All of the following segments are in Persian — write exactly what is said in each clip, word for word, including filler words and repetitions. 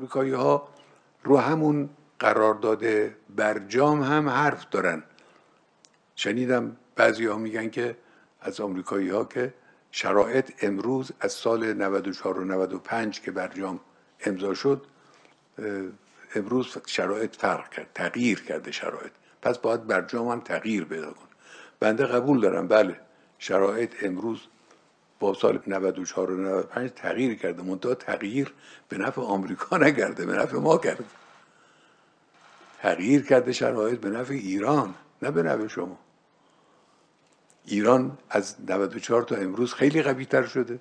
آمریکایی ها رو همون قرارداد برجام هم حرف دارن. شنیدم بعضی ها میگن که از آمریکایی ها که شرایط امروز از سال نود و چهار و نود و پنج که برجام امضا شد امروز شرایط فرق کرد، تغییر کرده شرایط، پس باید برجام هم تغییر پیدا کنه. بنده قبول دارم بله شرایط امروز با سال نود و چهار و نود و پنج تغییر کرده، منتها تغییر به نفع آمریکا نکرده، به نفع ما کرده. تغییر کرده شرایط به نفع ایران، نه به نفع شما. ایران از نود و چهار تا امروز خیلی قوی تر شده،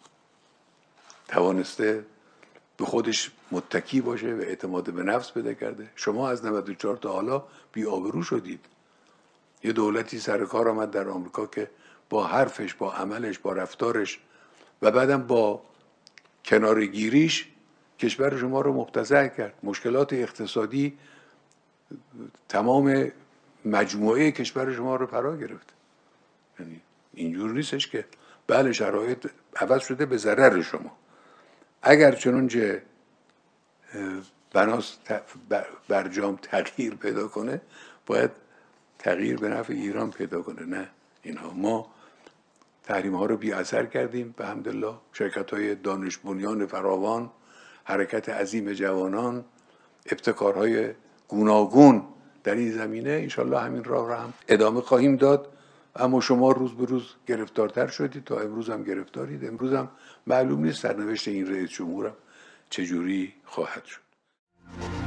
توانسته به خودش متکی باشه و اعتماد به نفس پیدا کرده. شما از نود و چهار تا حالا بی آبرو شدید. یه دولتی سر کار آمد در آمریکا که با حرفش، با عملش، با رفتارش و بعدم با کنارگیریش کشور شما رو مبتذل کرد. مشکلات اقتصادی تمام مجموعه کشور شما رو فرا گرفت. یعنی اینجور نیستش که بله شرایط عوض شده به ضرر شما. اگر چنانچه بناس برجام تغییر پیدا کنه باید تغییر به نفع ایران پیدا کنه، نه اینها. ما تحریم ها رو بی اثر کردیم به حمدالله. شرکت های دانش بنیان فراوان، حرکت عظیم جوانان، ابتکارهای گوناگون در این زمینه، انشالله همین راه را هم ادامه خواهیم داد. اما شما روز به روز گرفتارتر شدید، تا امروز هم گرفتارید. امروز هم معلوم نیست سرنوشت این رئیس جمهورم چجوری خواهد شد.